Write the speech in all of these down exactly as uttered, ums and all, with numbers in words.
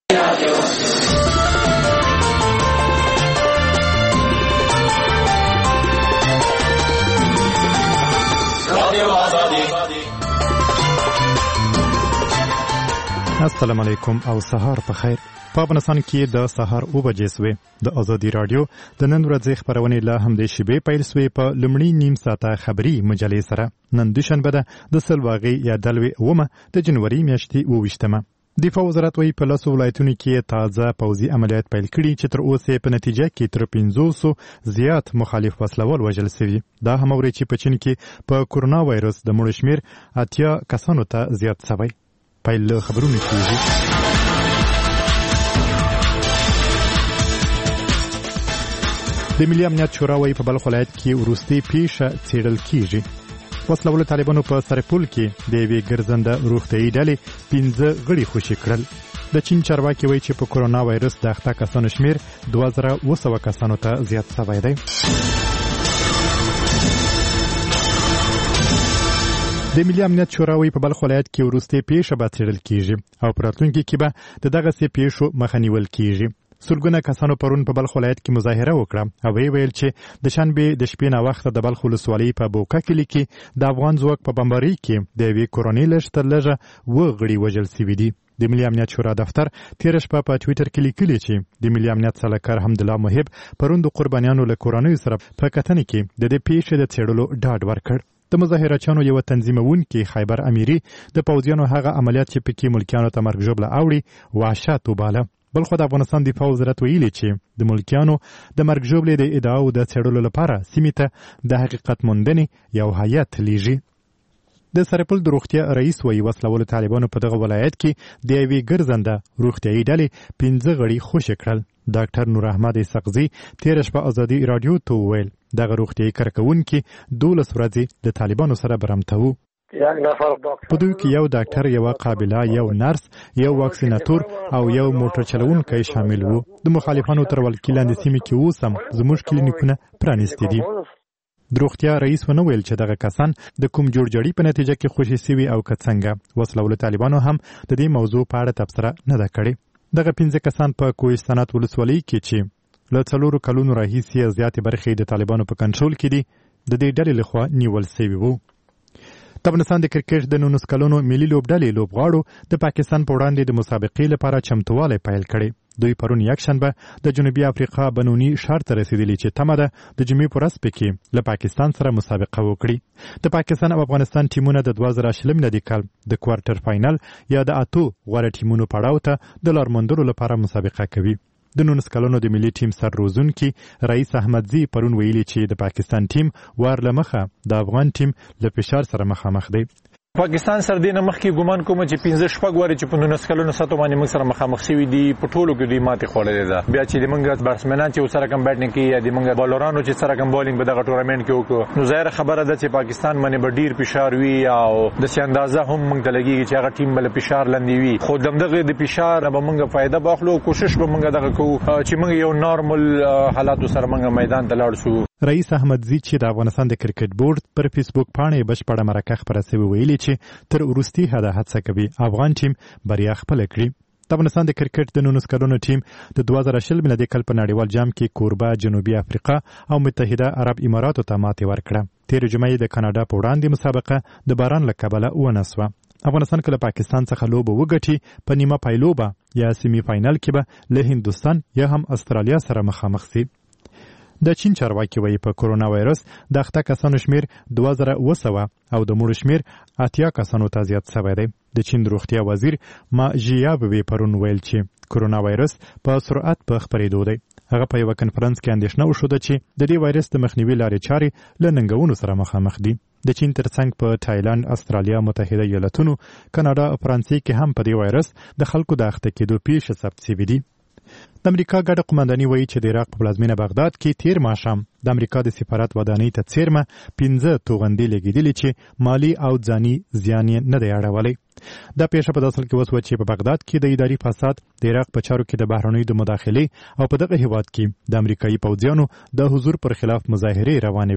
السلام علیکم او سهار په خیر. په افغانستان کې د سهار اوه بجې سوې. د ازادي رادیو د نن ورځې خبرونې له همدې شیبې پیل سوې په لومړي نیم ساعته خبري مجلې سره. نن دوشنبه ده د سلواغې یا دلوي اومه د جنوري میاشتې اوه ویشتمه. دفاع وزارت وایي په لسو ولایتونو کې تازه پوځي عملیات پیل کړي چې تر اوسه په نتیجه کې تر پنځوسو زیات مخالف وسلوال وژل شوي. دا هم اوري چې په چین کې په کورونا وایرس د مړو شمېر اتیا کسانو ته زیات شوی. پیل خبرونه کیږي. د ملي امنیت شورا وايي په بلخ ولایت کې وروستي پیښه څېړل کیږي. وسلوالو طالبانو په سرپل کې د یوې ګرځنده روغتیایي ډلې پنځه غړي خوشي کړل. د چین چارواکي وايي چې په کورونا وایرس د اخته کسانو شمېر دوه زره اوه سوه کسانو ته زیات شوی دی. د ملي امنیت شورا وايي په بلخ ولایت کې وروستي پیښه به څېړل کیږي او په راتلونکي کې به د دغسې پیښو مخه نیول کیږي. سلګونه کسانو پرون په بلخ ولایت کې مظاهره وکړه او ویې ویل چې د شنبې د شپې ناوخته د بلخ ولسوالۍ په بوکه کلي کې د افغان ځواک په بمبارۍ کې د یوې کورنۍ لږ تر لږه اووه غړي وژل سوي دي. د ملي امنیت شورا دفتر تېره شپه په ټویټر کې لیکلي چې د ملي امنیت سلاکار حمدالله محب پرون د قربانیانو له کورنیو سره په کتنې کې د دې پیښې د څېړلو ډاډ ورکړ. د مظاهرچیانو یو تنظیمونکي خیبر امیري د پوځیانو هغه عملیات چې پکې ملکیانو ته مرګ ژوبله اوړي وحشت وباله. بل خو د افغانستان دفاع وزارت ویلي چې د ملکیانو د مرګ ژوبلې د ادعاو د څېړلو لپاره سیمې ته د حقیقت موندنې یو هیات لیږي. د سرپل د روغتیا رئیس وایي وسلوالو طالبانو په دغه ولایت کې د یوې ګرځنده روغتیایي ډلې پنځه غړي خوشي کړل. ډاکټر نور احمد سقزي تېره شپه ازادي راډیو ته وویل دغه روغتیایي کارکوونکي دولس ورځې د طالبانو سره برمته وو. په دوی کې یو ډاکټر، یوه قابله، یو نرس، یو واکسیناتور او یو موټر چلوونکی شامل وو. د مخالفانو تر ولکې لاندې سیمې کې اوس هم زموږ کلینیکونه پرانیستي دي. د روغتیا رئیس ونه ویل چې دغه کسان د کوم جوړجاړي په نتیجه کې خوشي سوي او که څنګه. وسلوالو طالبانو هم د دې موضوع په اړه تبصره نه ده کړې. دغه پنځه کسان په کوهستانات ولسوالۍ کې چې له څلورو کلونو راهیسې زیاتې برخې د طالبانو په کنټرول کې دي د دې ډلې لخوا نیول سوي وو. د افغانستان د کرکټ د نولس کلونو ملي لوبډلې لوبغاړو د پاکستان په وړاندې د مسابقې لپاره چمتووالی پیل کړی. دوی پرون یکشنبه د جنوبي افریقا بنوني ښار ته رسیدلي چې تمه ده د جمعې په ورځ پکې له پاکستان سره مسابقه وکړي. د پاکستان او افغانستان ټیمونه د دوه زره شلم میلادي کال د کوارټر فاینل یا د اتو غوره ټیمونو پړاو ته د لار موندلو لپاره مسابقه کوي. د نولس کلونو د ملي ټیم سر روزونکي رئیس احمدزي پرون ویلي چې د پاکستان ټیم وار له مخه د افغان ټیم له فشار سره مخامخ دی. پاکستان سره دینه مخکې ګمان کوم چې پنځه شپږ واره چې په نولس کلونو ساتو باندې موږ سره مخامخ شوي دي په ټولو کې دوی ماتې خوړلې ده. بیا چې د موږ بټسمنان چې سره کم بیټینګ کوي یا د موږ بالرانو چې سره کم بالینګ په دغه ټورنمنت کې وکړو نو ظاهر خبره ده چې پاکستان باندې به ډیر فشار وي او د سي اندازه هم موږ ته لګیږي چې هغه ټیم بل فشار لاندې وي. خو دغه د فشار به موږ فائدہ واخلو کوشش به موږ دغه کوو چې موږ یو نارمل حالات سره موږ میدان ته لاړ شو. رئیس احمدزي چې د افغانستان د کرکټ بورډ پر فیسبوک پاڼې بشپړه مرکه خپره شوې ویلي چې تر وروستي حده هڅه کوي افغان ټیم بریا خپله کړي. د افغانستان د کرکټ د نولس کلونو ټیم د دوه زره شل میلادي کال په نړیوال جام کې کوربه جنوبي افریقا او متحده عرب اماراتو ته ماتې ورکړه. تېره جمعه د کاناډا په وړاندې مسابقه د باران له کبله ونسوه. افغانستان که له پاکستان څخه لوبه وګټي په نیمه پایلوبه یا سیمي فاینل کې به له هندوستان یا هم استرالیا سره مخامخ شي. د چین چارواکي وایي په کورونا وایرس د اخته کسانو شمېر دوه زره اوه سوه او د مړو شمېر اتیا کسانو ته زیات شوی دی. د چین د روغتیا وزیر ما ژیابوې پرون ویل چې کورونا وایرس په سرعت په خپرېدو دی. هغه په یوه کنفرانس کې اندېښنه وښوده چې د دې وایرس د مخنیوي لارې چارې له ننګونو سره مخامخ دي. د چین ترڅنګ په تایلند، استرالیا، متحده ایالتونو، کاناډا او فرانسې کې هم په دې وایرس د خلکو د اخته کېدو پیښې ثبت شوي دي. د امریکا ګډه قومنداني وایي چې د عراق په پلازمینه بغداد کې تیر ماښام د امریکا د سفارت ودانۍ ته څیرمه پنځه توغندۍ لګېدلې چې مالي او ځاني زیان یې نه دی اړولی. دا پیښه په داسې حال کې وسوه چې په بغداد کې د اداري فساد، د عراق په چارو کې د بهرنیو د مداخلې او په دغه هیواد کې د امریکایي پوځیانو د حضور پر خلاف مظاهرې روانې وې.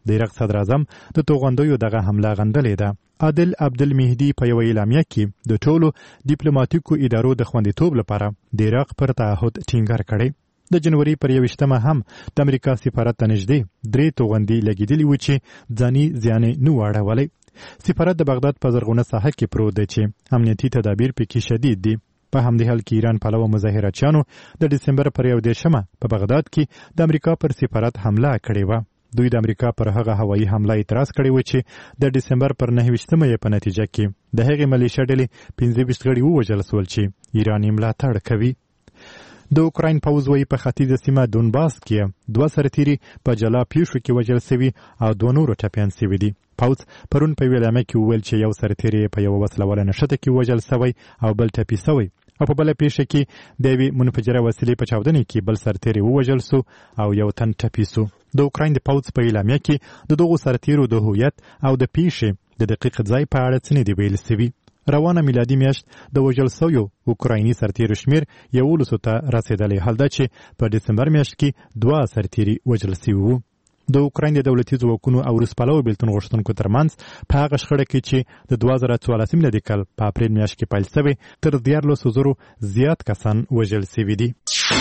د عراق صدر اعظم د توغندیو دغه حمله غندلې ده. عادل عبدالمهدي په یو اعلامیه کې د ټولو ډیپلوماټیکو ادارو د خوندیتوب لپاره د عراق پر تعهد ټینګار کړی. د جنوري پر یویشتمه هم د امریکا سفارت ته نږدې درې توغندي لګېدلي وو چې ځاني زیان نه و اړولی. سفارت د بغداد په زرغونه ساحه کې پروت دی چې امنیتي تدابیر پکې شدید دي. په همدې حال کې ایران پلوه مظاهراتچیانو د ډسمبر پر یو دېرشمه په بغداد کې د امریکا پر سفارت حمله کړې وه. دوی د امریکا پر هغه هوایي حمله اعتراض کړی و چې د ډسمبر پر نهه ویشتمه یې په نتیجه کې د هغې ملیشه ډلې پنځه ویشت غړي ووژل سول چې ایران یې ملاتړ کوي. د اوکراین پوځ وایي په ختیځه سیمه دونباس کې دوه سرتیري په جلا پیښو کې وژل سوي او دوه نورو ټپیان سوي دي. پوځ پرون په ویلامه کې وویل چې یو سرتیري په یوه وسلواله نښته کې وژل سوی او بل ټپي سوی او په بله پیښه کې د یوې منفجره وسیلې په چاودنې کې بل سرتیري ووژل سو او یو تن ټپي سو. د اوکراین د پوځ په اعلامیه کې د دغو سرتیرو د هویت او د پیښې د دقیق ځای په اړه څه نه دي ویل سوي. روانه میلادي میاشت د وژل سویو اوکرایني سرتیرو شمیر یولسو ته رسېدلی، حال دا چې په ډسمبر میاشت کې دوه سرتیري وژل سوي وو. د اوکراین د دولتي ځواکونو او روسپالو بیلتون غوښتونکو ترمنځ په هغه شخړه کې چې د دوه زره څوارلسم میلادي کال په اپریل میاشت کې پیل سوی تر دیارلسو زرو زیات کسان وژل سوي دي.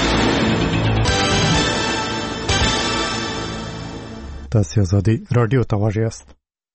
تاسو آزادي رادیو ته غوږ یاست.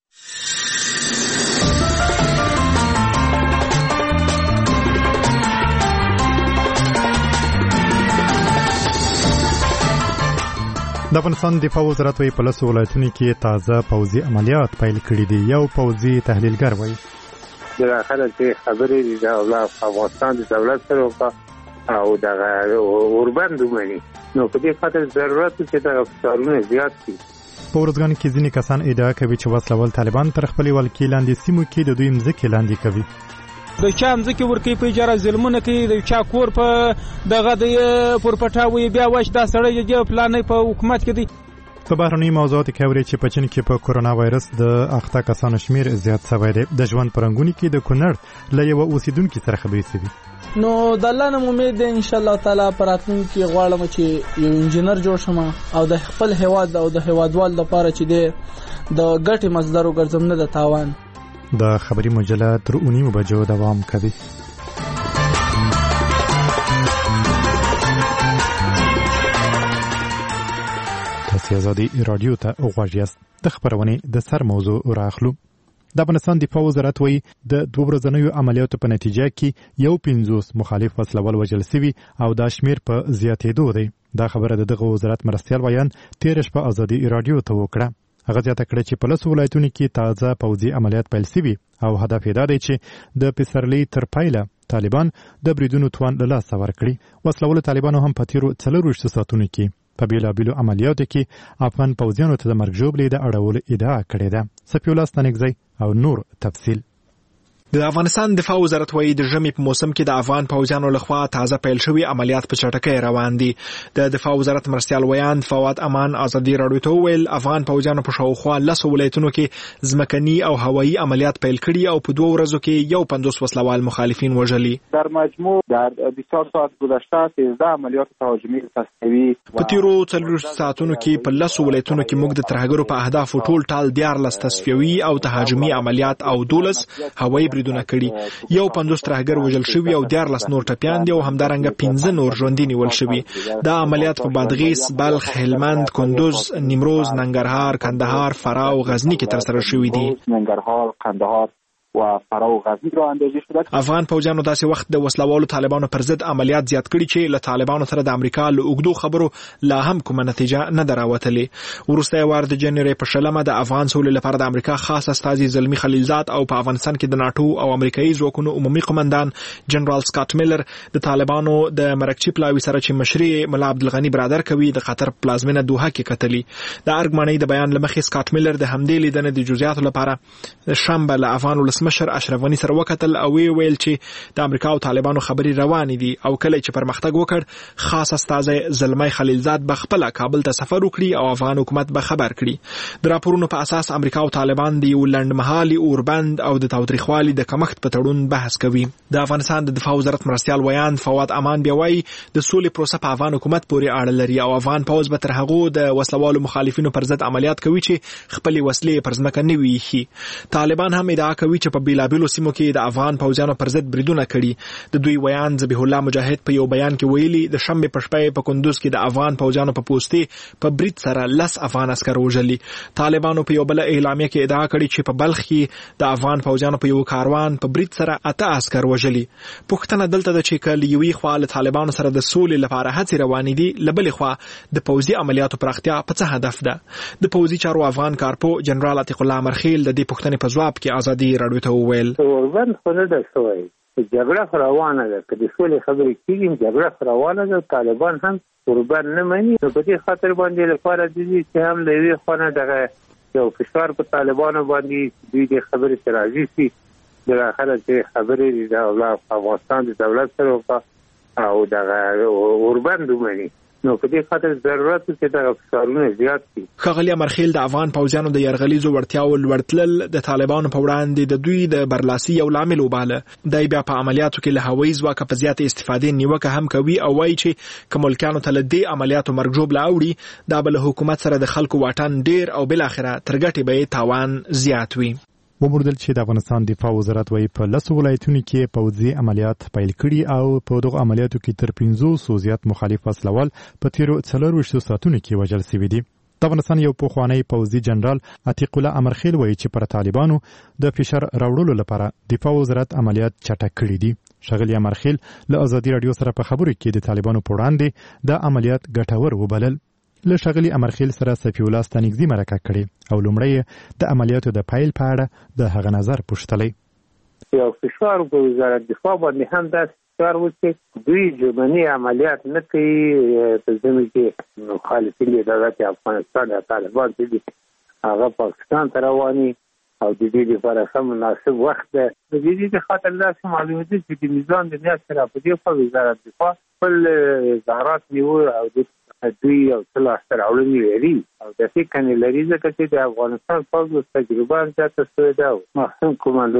د افغانستان دفاع وزارت وایي په لسو ولایتونو کې تازه پوځي عملیات پیل کړي دي. یو پوځي تحلیلګر وایي بالاخره چې خبرې دي د افغانستان د دولت سره وکړه او دغه اوربند ومني، نو په دې خاطر ضرورت چې دغه فشارونه زیات شي. په ورځګان کې ځینې کسان ادعا کوي چې وسلوال طالبان تر خپلې ولکې لاندې سیمو کې د دوی مځکې لاندې کوي. د چا مځکې ورکوي په اجاره، ظلمونه کوي، د چا کور په دغه د پر پټاوي بیا واش دا سړی د پلانې په حکومت کې دی. په بهرنۍ موضوعاتو کې اوري چې په چین کې په کورونا وایرس د اخته کسانو شمیر زیات شوی دی. د ژوند په رنګونو کې د کونړ له یوه اوسیدونکي سره خبرې شوي. نو د الله نه امید دی ان شاء الله تعالی په راتلونکي کې غواړم چې یو انجینر جوړ شم او د خپل هیواد او د هیوادوال لپاره چې دی د ګټې مصدر وګرځم، نه د تاوان. د خبري مجله تر اونیمو بجو دوام کوي. تاسو آزادي رادیو ته غوږ یاست. د خبرونې د سر موضوع راخلو. د افغانستان دفاع وزارت وایي د دوه ورځنیو عملیاتو په نتیجه کې یو پنځوس مخالف وسلوال وژل سوي او دا شمیر په زیاتېدو دی. دا خبره د دغه وزارت مرستیال ویان تېره شپه آزادي رادیو ته وکړه. هغه زیاته کړه چې په لسو ولایتونو کې تازه پوځي عملیات پیل سوي او هدف یې دا دی چې د پسرلي تر پایله طالبان د بریدونو توان له لاسه ورکړي. وسلوالو طالبانو هم په تېرو څلرویشتو ساعتونو کې په بېلابېلو عملیاتو کې افغان پوځیانو ته د مرګ ژوبلې د اړولو ادعا کړې ده. صفیالله ستانکزی او نور تفصیل. د افغانستان دفاع وزارت وایي د ژمي په موسم کې د افغان پوځیانو لخوا تازه پیل شوي عملیات په چټکۍ روان دي. د دفاع وزارت مرستیال ویان فواد امان آزادي رادیو ته وویل افغان پوځیانو په شاوخوا لسو ولایتونو کې ځمکني او هوایي عملیات پیل کړي او په دوه ورځو کې یو پنځوس وسلوال مخالفین وژلي. در مجموع در بیست و چهار ساعت گذشته سیزده عملیات تهاجمی تصفیوی په تیرو څلوېښتو ساعتونو کې په لسو ولایتونو کې موږ د ترهګرو په اهدافو ټول ټال دیارلس تصفیوي او تهاجمي عملیات او دولس هوایي بریدونه کړي. یو پنځوس ترهګر وژل شوي او دیارلس نور ټپیان دي او همدارنګه پنځه نور ژوندي نیول شوي. دا عملیات په بادغیس، بلخ، هلمند، کندوز، نیمروز، ننګرهار، کندهار، فراه او غزني کې ترسره شوي دي. ننګرهار، کندهار و فراه و غزنی را اندازه شده. افغان پوځیانو داسې وخت د وسلوالو طالبانو پر ضد عملیات زیات کړي چې له طالبانو سره د امریکا له اوږدو خبرو لا هم کومه نتیجه نه ده راوتلې. وروستی وار د جنوري په شلمه د افغان سولې لپاره د امریکا خاص استازي زلمي خلیلزاد او په افغانستان کې د ناټو او امریکایي ځواکونو عمومي قومندان جنرال سکاټ میلر د طالبانو د مرکچي پلاوي سره چې مشري ملا عبدالغني برادر کوي د قطر پلازمینه دوحه کې کتلي. د ارګ مانۍ د بیان لمخې سکاټ میلر د همدې لیدنې د جزئیاتو لپاره شنبه له افغان ولسمشر ولسمشر اشرف غنی سره وکتل او ویل چې د امریکا او طالبانو خبري روانې دي او کله چې پرمختګ وکړ خاص استاذ زلمی خلیلزاد بخپله کابل ته سفر وکړي او افغان حکومت به خبر کړي. د راپورونو په اساس امریکا او طالبان د لنډمهالي اوربند او د تاوتریخوالي د کمښت په تړون بحث کوي. د افغانستان د دفاع وزارت مرستيال ویان فواد امان بیا وایي د سولې پروسه په افغان حکومت پورې اړه لري او افغان پوځ به تر هغه د وسلوالو مخالفینو پر ضد عملیات کوي چې خپل وسلې پر ځمکه نه ویشي. طالبان هم ادعا کوي چې په بیلابیلو سیمو کې د افغان پوځیانو پر ضد بریدونه کړي. د دوی ویان ذبیح الله مجاهد په یو بیان کې ویلي د شنبه په شپه په کندوز کې د افغان پوځیانو په پوسټي په برید سره لس افغان عسكر وژلي. طالبانو په یو بل اعلامیه کې ادعا کړې چې په بلخ کې د افغان پوځیانو په یو کاروان په برید سره اته عسكر وژلي. پښتنه دلته د چې کله یوې خوا له طالبانو سره د سولې لپاره هڅې روانې دي، لبلې خوا د پوځي عملیاتو پراختیا په څه هدف ده. د پوځي چارو افغان کارپو جنرال عتیق الله مرخیل د دې پوښتنې په ځواب کې ازادي راډیو ته وویل اوربند خو نه ده شوی، جګړه روانه ده، که د سولې خبرې کېږي جګړه روانه ده، طالبان هم اوربند نه مني. په دې خاطر باندې لپاره دي چې هم له یوې خوا نه دغه یو فشار په طالبانو باندې دوی د خبرې ته راضي شي. د اخره چې خبرې د افغانستان د دولت سره وکړه او دغه اوربند ومني، نو په دې خاطر ضرورت چې دا فشارونه زیات شي. ښاغلی امرخیل د افغان پوځیانو د یرغلیزو وړتیاو لوړتلل د طالبانو په وړاندې د دوی د برلاسي یو لامل وباله. دای بیا په عملیاتو کې له هوایي ځواکه په زیاتې استفادې نیوکه هم کوي او وایي چې که ملکیانو ته له دې عملیاتو مرګ ژوبله اوړي دا به له حکومت سره د خلکو واټن ډیر او بالاخره تر ګټې به یې تاوان زیات وي. وموردل چې د افغانستان دفاع وزارت وايي په لسو ولایتونو کې پوځي عملیات پیل کړي او په دغه عملیاتو کې تر پنځوسو زیات مخالف وسلوال په تیرو څلورویشتو ساعتونو کې وژل شوي دي. د افغانستان یو پخوانی پوځي جنرال عتیق الله امرخیل وايي چې پر طالبانو د فشار راوړلو لپاره دفاع وزارت عملیات چټک کړي دي. ښاغلی امرخیل له ازادي راډیو سره په خبرو کې د طالبانو په وړاندې د عملیات ګټور وبلل. له ښاغلي امرخیل سره صفي الله ستانکزي مرکه کړې او لومړی د عملیاتو د پیل په اړه د هغه نظر پوښتلی. یو فشار په وزارت دفاع باندې هم داسې فشار و چې دوی ژمني عملیات نه کوي په ځینو کې مخالفین د دولت افغانستان د طالبان چې دي هغه پاکستان ته رواني او د دې لپاره هم مناسب وخت ده. د دې د خاطر داسې معلومات دي چې د میزان د نیاز سره په دې په وزارت دفاع خپل وزارت نیو او د دوی او څه لاسته راوړنې لري او داسې کنې لري ځکه چې د افغانستان پوځ تجربه زیاته شوې ده او محسن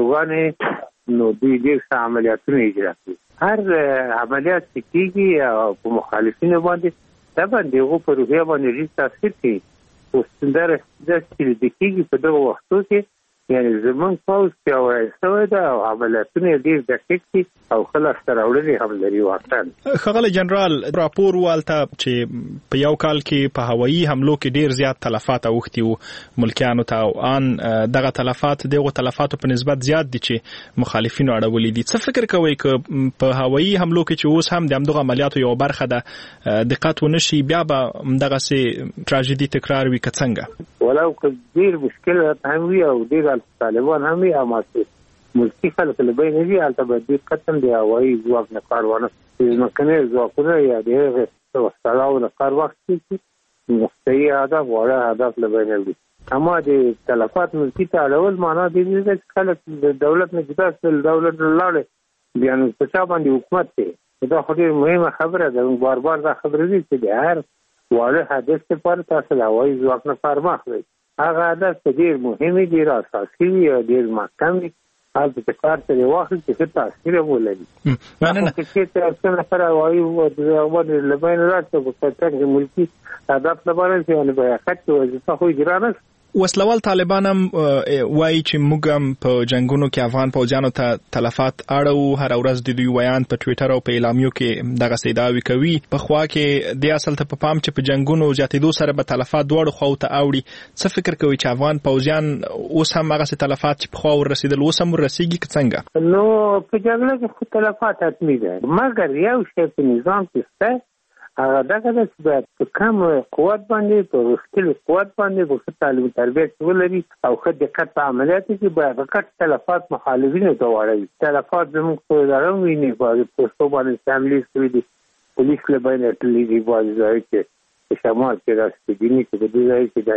کمانډوګانې نو دوی ډېر ښه عملیاتونه اجرا کوي. هر عملیات چې کېږي او په مخالفینو باندې دا باندې هغو په روحیه باندې ډېر تاثیر کوي. خو ستنداره داسې چې د کېږي په دغو وختو کې یعنې زموږ پوځ پیاوړی شوی ده او عملیاتونه ډېر دقیق دي او ښه لاسته راوړنې هم لري واقعا. ښاغلی جنرال راپور والته چې په یو کال کې په هوایي حملو کې ډېر زیات تلفات اوښتي وو ملکیانو ته او ان دغه تلفات دغو تلفاتو په نسبت زیات دي چې مخالفینو اړولي دي. څه فکر کوئ که په هوایي حملو کې چې اوس هم د همدغه عملیاتو یوه برخه ده دقت ونه شي بیا به همدغسې تراژیدي تکرار وي که څنګه؟ ولو که ډېر مشکلات هم وي او ډېر طالبان هم وي اما چې ملکي خلک له بین وي هلته به ډېر قسم د هوایي ځواک نه کار وانه ځمکني ځواکونه یا د هغې وسلاو نه کار واخلي چې مستعي هدف واړه هدف له بین وي. اما د تلفات ملکي ته اړول معنا دې نه ده چې خلک د دولت نه جدا شول دولت نه لاړې بیا نو په چا باندې حکومت کوي. دا خو ډېر مهمه خبره ده. موږ بار بار دا خبرې دي چې د هر واړه هدف لپاره تاسو د هوایي ځواک نه کار واخلئ. هغه هدف ډېر مهم دي ډېر اساسي وي او ډېر محکم وي هلته چې کار ترې واخلي چې ښه تاثیر هم ولري. مننه. که چېرته څه نفره هوایي باندې له بینه لاړ شي په چټک د ملکي هدف لپاره چې یعنې په حقیقت کې وظیفه خو اجرا نه شي. وسلوال طالبان هم وایي چې موږ هم په جنگونو کې افغان پوځیانو ته تلفات اړو. هر ورځ د دوی ویان په ټویټر او په اعلامیو کې دغه ادعاوې کوي. په خوا کې د اصل ته په پام چې په جنگونو زیاتېدو سره به تلفات دواړو خواو ته اوړي. څه فکر کوي چې افغان پوځیان اوس هم هغسې تلفات چې په خوا ورسېدل اوس هم ورسېږي که څنګه؟ نو په جګړه کې خو تلفات حتمي ده مګر یو شی په نظام کې شته هغه دغه ده چې باید په کم قوت باندې په غښتلي قوت باندې په ښه تعلیم تربیت ولري او ښه دقت په عملیاتو کې باید غټ تلفات مخالفینو ته واړوي. تلفات زموږ په اداره هم ویني بعضې پوستو باندې چې حملې شوي دي پولیس له بینه تللي دي بعضې ځایو کې په شمال کې داسې په دیني کې په دې ځایو کې د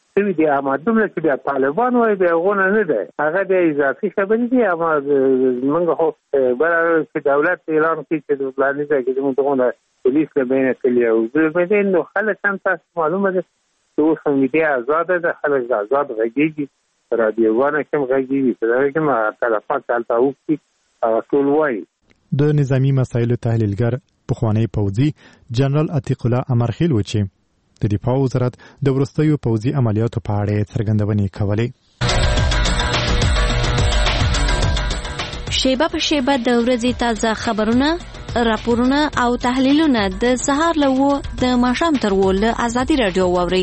سوي دي اما دومره چې د طالبان وای به غونه نه ده هغه د اضافي خبرې دي اما موږ خو برابر چې دولت اعلان کوي چې د پلان دی چې موږ غونه پولیس له بینه کلی او زه به نو خلک هم تاسو معلومه ده چې اوس میډیا آزاد ده خلک آزاد غږیږي رادیوونه کوم غږیږي چې دا کوم تلفات تلته وکړي او ټول وایي د نظامی مسایلو تحلیلګر پخوانی پوځي جنرال عتیق الله امرخیل و چې د دفاع وزارت د وروستیو پوځي عملیاتو په اړه څرګندونې کولې. شیبه په شیبه د ورځې تازه خبرونه، راپورونه او تحلیلونه د سهار له و د ماښام تر و له ازادي راډیو واورئ.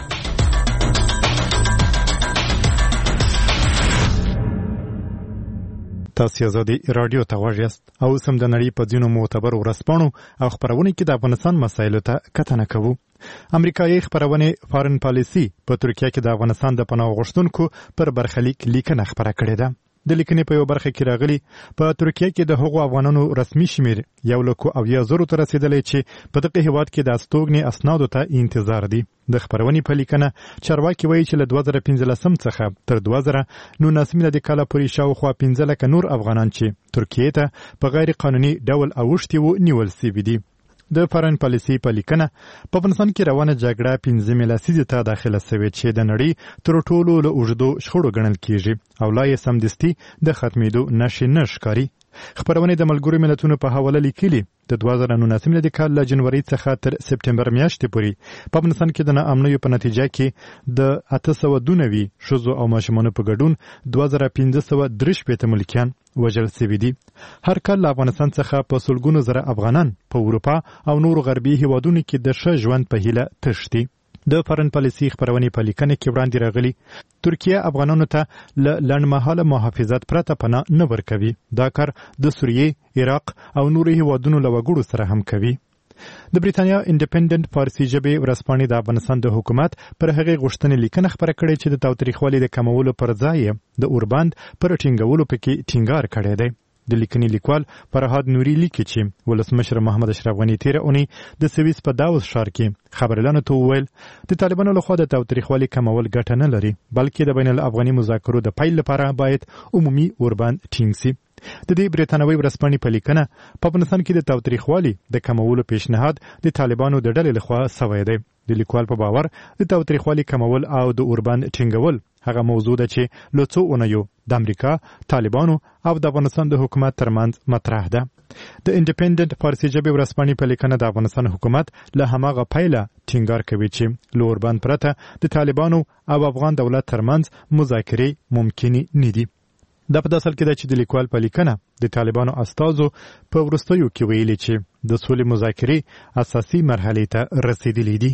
تاسو ازادي راډیو ته غوږ یاست او سم د نړۍ په ځینو معتبر ورځپاڼو او خبرونه کې د افغانستان مسایلو ته کتنه کوو. امریکایي خبرونه فارن پالیسي په ترکیه کې د افغانستان د پناه غوښتونکو پر برخلیک لیکنه خبره کړې ده. د لیکنې په یو برخه کې راغلي په ترکیه کې د هغو افغانانو رسمي شمیر یو لکو او یا زرو ته رسیدلی چې په دغه هیواد کې د استوګنې اسنادو ته انتظار دي. د خبرونې په لیکنه چارواکي وایي چې له دوه زره پنځلسم څخه تر دوه زره نولسم میلادي کاله پورې شاوخوا پنځه لکه نور افغانان چې ترکیې ته په غیر قانوني ډول اوښتي وو نیول سوي دي. د فارن پالیسي په لیکنه په افغانستان کې روانه جګړه پنځمې لسیزې ته داخله شوې چې د نړۍ تر ټولو له اوږدو شخړو ګڼل کیږي او لا یې سمدستي د ختمېدو نښې نه ښکاري. خبرونه د ملګرو ملتونو په حواله لیکلي د دوه زره نولسم میلادي کال له جنوري څخه تر سپټمبر میاشتې پورې په افغانستان کې د ناامنیو په نتیجه کې د اته سوه دوه نوي ښځو او ماشومانو په ګډون دوه زره پنځه سوه درې شپېته ملکیان وژل سوي دي. هر کال له افغانستان څخه په سلګونو زره افغانان په اروپا او نورو غربي هیوادونو کې د ښه ژوند په هیله تښتي. د فارن پالیسي خبرونې په لیکنه کې وړاندې راغلي ترکیه افغانانو ته له لنډمهاله محافظت پرته پناه نه ورکوي. دا کار د سوریې، عراق او نورو هیوادونو له وګړو سره هم کوي. د بریتانیا انډیپندنت فارسي ژبې ورځپاڼې د افغانستان د حکومت پر هغې غوښتنې لیکنه خپره کړې چې د تاوتریخوالي د کمولو پر ځای د اوربند پر ټینګولو پکې ټینګار کړی دی. د لیکنې لیکوال فرهاد نوري لیکي چې ولسمشر محمد اشرف غني تیره اونۍ د سویس په داوس ښار کې خبريالانو ته وویل د طالبانو لخوا د تاوتریخوالي کمول ګټه نه لري بلکې د بین الافغاني مذاکرو د پیل لپاره باید عمومي اوربند ټینګ سي. د دې بریتانوي ورځپاڼې په لیکنه په افغانستان کې د تاوتریخوالي د کمولو پیشنهاد د طالبانو د ډلې لخوا سوی دی. د لیکوال په باور د تاوتریخوالي کمول او د اوربند ټینګول هغه موضوع ده چې له څو اونیو د امریکا، طالبانو او د افغانستان د حکومت ترمنځ مطرح ده. د انډیپندنت فارسي ژبې ورځپاڼې په لیکنه د افغانستان حکومت له هماغه پیله ټینګار کوي چې له اوربند پرته د طالبانو او افغان دولت ترمنځ مذاکرې ممکنې نه دي. دا په داسې حال کې ده چې د لیکوال په لیکنه د طالبانو استازو په وروستیو کې ویلي چې د سولې مذاکرې اساسي مرحلې ته رسیدلې دي.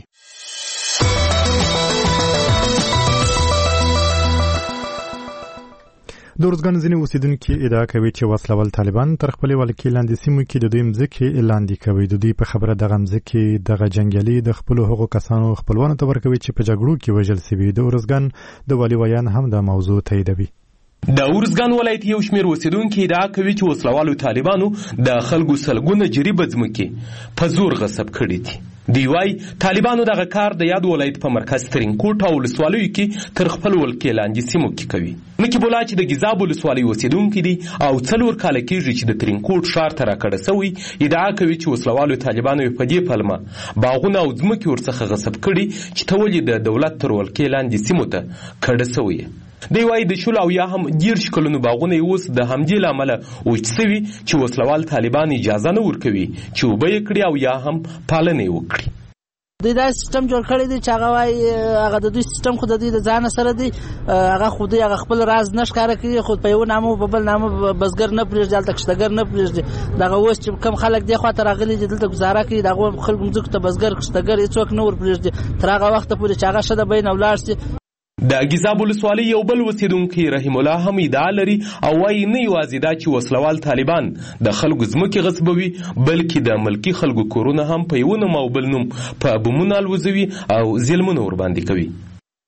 د ارزګان ځینې اوسیدونکي ادعا کوي چې وسلوال طالبان تر خپلې ولکې لاندې سیمو کې د دوی مځکې لاندې کوي. د دوی په خبره دغه مځکې دغه جنګیالي د خپلو هغو کسانو خپلوانو ته ورکوي چې په جګړو کې وژل سوي. د ارزګان د والي ویان هم دا موضوع تاییدوي. د ارزګان ولایت یو شمېر اوسیدونکي ادعا کوي چې وسلوالو طالبانو د خلکو سلګونه جریبه ځمکې په زور غصب کړي دي. دی وايي طالبانو دغه کار د یاد ولایت په مرکز ترینکوټ او ولسوالیو کې تر خپل ولکې لاندې سیمو کې کوي. نکي بولا چې د ګیزاب ولسوالۍ اوسیدونکي دي او څلور کاله کېږي چې د ترینکوټ ښار ته راکړه سوی ادعا کوي چې وسلوالو طالبانو په دې پلمه باغونه او ځمکې ورڅخه غصب کړي چې ته ولې د دولت تر ولکې لاندې سیمو ته کډه سوی. دی وايي د شل او یا هم ډېر کلونو باغونه اوس د همدې له امله وچ سوي چې وسلوال طالبان اجازه نه ورکوي چې اوبه یې کړي او یا هم پالنه یې وکړي. دوی دا سیستم جوړ کړی دی چې هغه وایي هغه د دوی سیستم خو د دوی د ځان سره دی هغه خو دوی هغه خپل راز نه ښکاره کوي خو په یو نامه په بل نامه بزګر نه پرېږدي هلته کښتګر نه پرېږدي. دغه اوس چې کم خلک دې خواته راغلي دي دلته ګزاره کوي د هغو خلکو ځمکو ته بزګر کښتګر هېڅوک نه ورپرېږدي تر هغه وخته پورې چې هغه ښه د بین ولاړ شي. د ګیزاب ولسوالۍ یو بل اوسیدونکی رحیم الله هم ادعا لري او وایي نه یوازې دا چې وسلوال طالبان د خلکو ځمکې غصبوي بلکې د ملکي خلکو کورونه هم په یو نوم او بل نوم په بمونو الوزوي او ظلمونه ورباندې کوي.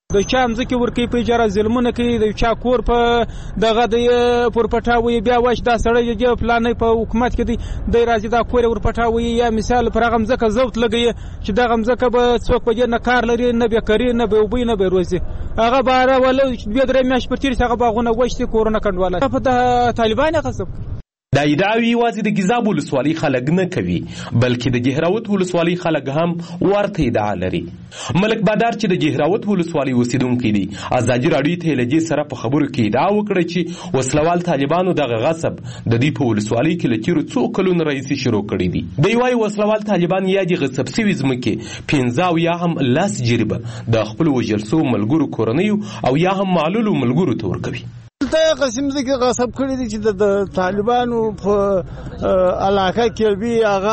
د چا مځکې ورکوي په اجاره ظلمونه کوي د چا کور په دغه د پر پټاوي بیا واش دا سړی د پلانې په حکومت کې دی د راځي دا کور ور پټاوي یا مثال پر هغه مځکه زوت لګي چې دغه مځکه به څوک په نه کار لري نه به کوي نه به وبې نه به روزي هغه بار ولا بیا درې میاش پر تیر هغه باغونه وشتي کورونه کډواله په طالبان غصب دا ادعاوی واځي د ګیزاب ولسوالۍ خلک نه کوي بلکې د جهراوت ولسوالۍ خلک هم ورته ادعا لري. ملک بادار چې د جهراوت ولسوالۍ اوسیدونکی دی ازادي راډیو ته لږی سره په خبرو کې ادعا وکړه چې وسلوال طالبانو دغه غصب د دې په ولسوالۍ کې لچیرو څو کلونو رئیس شروع کړی دی. دی وايي وسلوال طالبان یا د غصب سوي ځمکې پنځه او یا هم لاس جریبه د خپل وژل سو ملګرو کورنیو او یا هم معلولو ملګرو ته ورکوي. ته قسم ذکر غصب کړی دي چې د طالبانو په علاقه کې بي هغه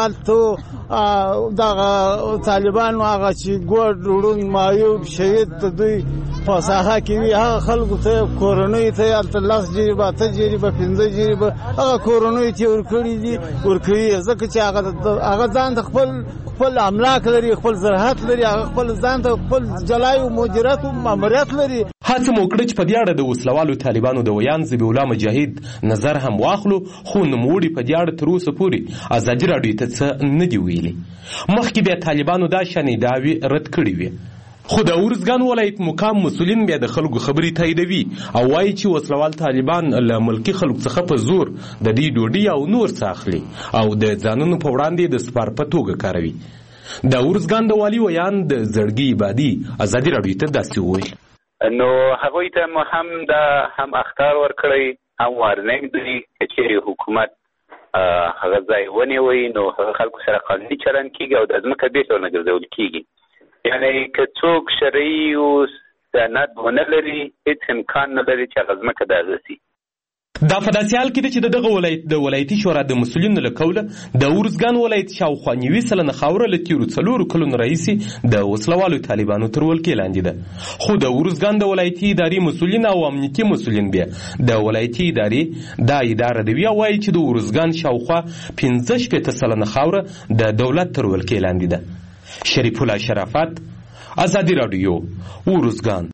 ته د طالبانو هغه چې ګور ورون مایوب شهید ته دوی په ساحه کې وي هغه خلکو ته کورونی ته الله جریبه ته جریبه پنځه جریبه هغه کورونی ته ورکړي دي ورکړي ځکه چې هغه هغه ځان خپل خپل املاک لري خپل زراعت لري هغه خپل ځان ته خپل جلای او مدیریت او ماموریت لري. هڅه مو کړې چې په دې اړه د وسلوالو طالبانو د ویان ذبیح الله مجاهد نظر هم واخلو خو نوموړي په دې اړه تر اوسه پورې ازادي راډیو ته څه نه دي ویلي. مخکې بیا طالبانو دا شانې دعوې رد کړې وې خو د ارزګان ولایت مقام مسؤلین بیا د خلکو خبرې تاییدوي او وایي چې وسلوال طالبان له ملکي خلکو څخه په زور د دې ډوډۍ او نور څه اخلي او د ځانونو په وړاندې د سپار په توګه کاروي. د ارزګان د والي ویان د زړګي عبادي ازادي راډیو ته داسې وویل نو هغوی ته مو هم دا هم اخطار ورکړی هم وارننګ دی چې چیرې حکومت هغه ځای ونیوي نو هغه خلکو سره قانوني چلند کیږي او د ځمکه بېرته ورنه ګرځول کیږي. یعنی که څوک شرعي او سند ونه لري هیڅ امکان نه لري چې هغه ځمکه د هغه سي. دا په داسې حال کې ده چې د دغه ولایت د ولایتي شورا د مسؤلینو له قوله د ارزګان ولایت شاوخوا نوي سلنه خاوره له تېرو څلورو کلونو راهیسې د وسلوالو طالبانو تر ولکې لاندې ده. خو د ارزګان د ولایتي ادارې مسؤلین او امنیتي مسؤلین بیا د ولایتي ادارې دا اداره دوي او وایي چې د ارزګان شاوخوا پنځه شپېته سلنه خاوره د دولت تر ولکې لاندې ده. شریف الله شرافت ازادي راډیو ارزګان.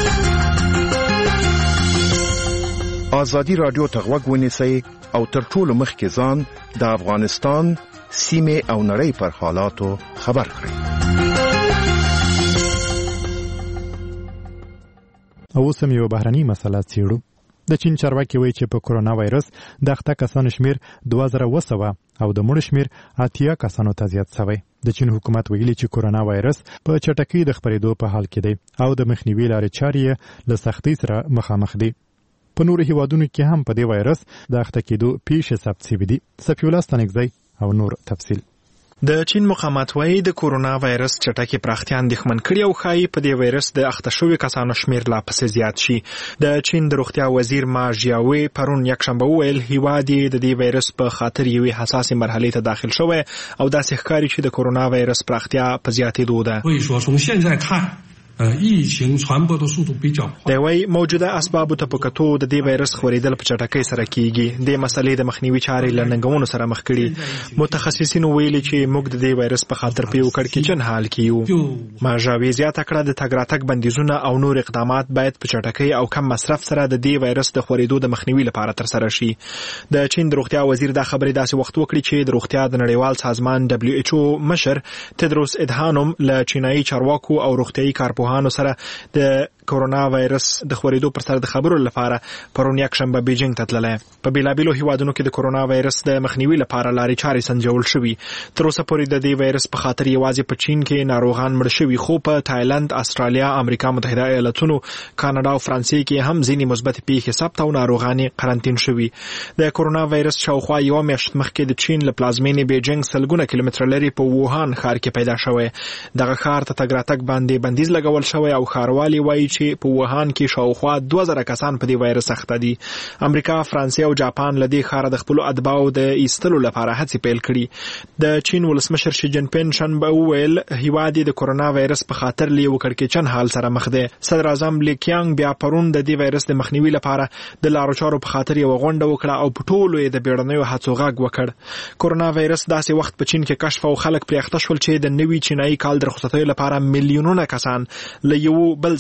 ازادي راډیو ته غوږ ونیسئ او تر ټولو مخکې ځان د افغانستان سیمې او نړۍ پر حالاتو خبر کړئ. اوس هم یو بهرني مسله څېړو. د چین چارواکي وایي چې په کورونا وایرس د اخته کسانو شمیر دوه زره اوه سوه او د مړو شمیر اتیا کسانو ته زیات شوی. د چین حکومت ویلي چې کورونا وایرس په چټکۍ د خپرېدو په حال کې دی او د مخنیوي لارې چارې له سختۍ سره مخامخ دي. په نورو هیوادونو کې هم په دې وایرس د اخته کېدو پیښې ثبت شوي دي. صفي الله ستانکزی او نور تفصیل. د چین مقامات وايي د کورونا وایرس چټکې پراختیا اندېښمن کړي او ښایي په دې وایرس د اخته شویو کسانو شمیر لا پسې زیات شي. د چین د روغتیا وزیر ما ژیاوي پرون یکشنبه وویل هیواد یې د دې وایرس په خاطر یوې حساسې مرحلې ته داخل شوی او داسې ښکاري چې د کورونا وایرس پراختیا په زیاتېدو ده. د وای موجوده اسبابو ته په کتو د دې وایرس خورېدل په چټکۍ سره کیږي. د مسلې د مخنیوي چارې له ننګونو سره مخ کړي. متخصصینو ویلي چې موږ د دې وایرس په خاطر په یو کړکېچن حال کې یو. ماژاوي زیاته کړه د تګ راتګ بندیزونه او نور اقدامات باید په چټکۍ او کم مصرف سره د دې وایرس د خورېدو د مخنیوي لپاره ترسره شي. د چین د روغتیا وزیر دا خبرې داسې وخت وکړي چې د روغتیا د نړیوال سازمان دبليو ایچ او مشر تدروس ادهانوم له چینایي چارواکو او روغتیايي کارپوهانو سره د کورونا وایرس د خورېدو پر سر د خبرو لپاره پرون یکشنبه بیجینګ ته تللی. په بیلابیلو هیوادونو کې د کورونا وایرس د مخنیوي لپاره لارې چارې سنجول شوي. تر اوسه پورې د دې وایرس په خاطر یوازې په چین کې ناروغان مړ شوي خو په تایلند، استرالیا، امریکا متحده ایالتونو، کاناډا او فرانسې کې هم ځینې مثبت پیښې ثبت او ناروغان قرنطین شوي. د کورونا وایرس شاوخوا یوه میاشت مخکې د چین له پلازمینې بیجینګ سلګونه کیلومتره لرې په ووهان ښار کې پیدا شوی. دغه ښار ته تګ راتګ باندې بندیز لګول شوی او ښاروالي وایي چې په ووهان کې شاوخوا دوه زره کسان په دې وایرس اخته دي. امریکا، فرانسې او جاپان له دې ښاره د خپلو اتباعو د ایستلو لپاره هڅې پیل کړي. د چین ولسمشر شي جن پین شنبه وویل هیواد د کورونا وایرس په خاطر له یو کړکېچن حال سره مخ دی. صدر اعظم لی کیانګ بیا پرون د دې وایرس د مخنیوي لپاره د لارو چارو په خاطر یو غونډه وکړه او په ټولو یې د بیړنیو هڅو غږ وکړ. کورونا وایرس داسې وخت په چین کې کشف او خلک پرې اخته شول چې د نوي چینایي کال د رخصتیو لپاره میلیونونه کسان له یو بل ځای ته سفر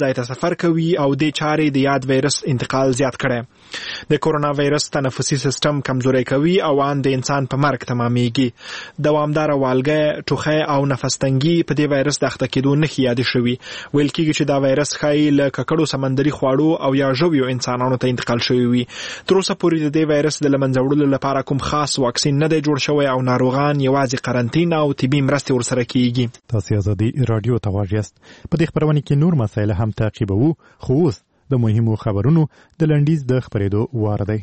سفر کوي او د چارې د یاد وایرس انتقال زیات کړي. د کورونا وایرس تنفسي سیستم کمزوري کوي او ان د انسان په مرګ تمامېږي. دوامدار والګه، ټوخی او نفس تنګي په دې وایرس د اخته کېدو نښې یاد شوي. ویل کېږي چې دا وایرس ښایي له ککړو سمندري خواړو او یا ژویو انسانانو ته انتقال شوی وي. تر اوسه پورې د دې وایرس د له منځه وړلو لپاره کوم خاص واکسین نه دی جوړ شوی او ناروغان یوازې قرنطین او طبي مرستې ورسره کېږي. تاسو ازادي رادیو ته غواړئ. په دې خبرونه کې نور مسایل هم تعقیبوو، خو اوس د مهمو خبرونو د لنډیز د خبرېدو وار دی.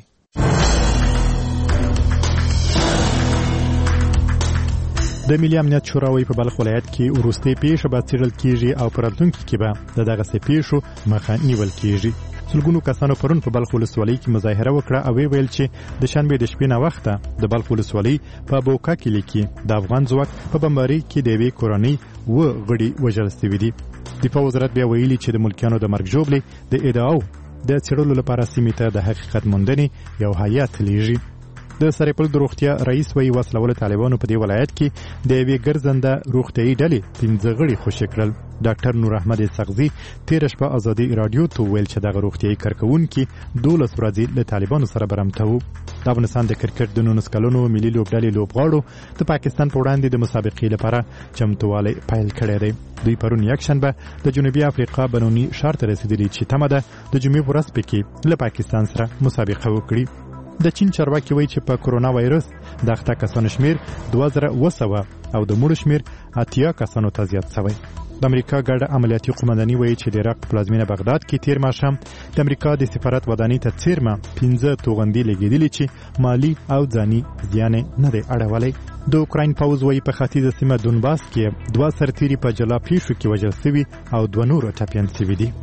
د ملي امنیت شوراوي په بلخ ولایت کې وروستۍ پیښه به څېړل کېږي او په راتلونکي کې به د دغسې پیښو مخه نیول کېږي. سلګونو کسانو پرون په بلخ ولسوالۍ کې مظاهره وکړه او ویل چې د شنبې د شپې نه وخته د بلخ ولسوالۍ په بوکا کلي کې د افغان ځواک په بمبارۍ کې د یوې کورنۍ اووه غړي وژل سوي دي. دفاع وزارت بیا ویلي چې د ملکیانو د مرګ ژوبلې د ادعاو د څېړلو لپاره سیمې ته د حقیقت موندنې یو هیات لیږي. د سرپل د روغتیا رئیس وایي وسلوال طالبانو په دې ولایت کې د یوې ګرځنده روغتیایي ډلې پنځه غړي خوشي کړل. ډاکټر نور احمد سغزي تېره شپه ازادي رادیو ته ویل چې دغه روغتیایي کارکوونکي دولس ورځې له طالبانو سره برمته وو. د افغانستان د کرکټ د نولس کلونو ملي لوبډلې لوبغاړو د پاکستان په وړاندې د مسابقې لپاره چمتووالی پیل کړی دی. دوی پرون یکشنبه د جنوبي افریقا بنوني ښار ته رسېدلي چې تمه ده د جمعې په ورځ پکې له پاکستان سره مسابقه وکړي. د چین چارواکي وایي چې په کورونا وایرس د اخته کسانو شمیر دوه زره اوه سوه او د مړو شمیر اتیا کسانو ته زیات شوی. د امریکا ګډه عملیاتي قومنداني وایي چې د عراق په پلازمینه بغداد کې تیر ماښام د امریکا د سفارت ودانۍ ته څیرمه پنځه توغندي لګېدلي چې مالی او ځاني زیان نه دی اړولی. د اوکراین پوځ وایي په ختیځه سیمه دونباس کې دوه سرتیري په جلا پیښو کې وژل سوي او دوه نور ټپیان سوي دي.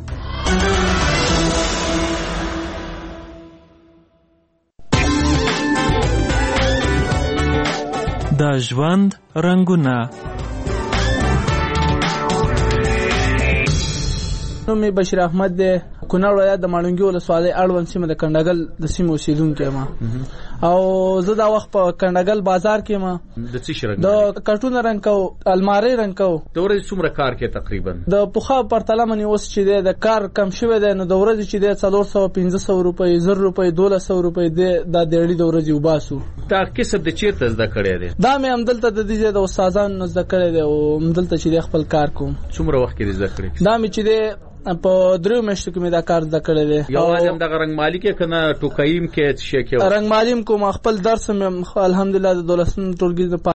د ژوند رنگونه. نوم یې بشیر احمد دی، کونړ ولایت د ماڼوګي ولسوالۍ اړوند سیمه د کنډګل د سیمې اوسېدونکی یم او زه دا وخت په کنډګل بازار کې یم. د څه شي رنګ؟ د کټونه رنګ کوو، المارۍ رنګ کوو. د ورځې څومره کار کې تقریبا؟ د پخوا پرتله منې اوس چې دی د کار کم شوی دی، نو د ورځې چې دی څلور سوه پنځه سوه روپۍ، زر روپۍ، دولس سوه روپۍ دی دا د اړي د ورځې وباسو. دا کسب د چیرته زده کړی دی؟ دا مې همدلته د دې ځای د استادانو زده کړی دی او همدلته چې دی خپل کار کوم. څومره وخت کې زده کړی؟ دا مې چې دی په دریو میاشتو کې مې دا کار زده کړی دی. یوازې همدغه رنګ مالي کې که نه ټوکایي م کې څه شی کې؟ رنګ مالي م کوم، خپل درس مې الحمدلله د دولسم ټولګي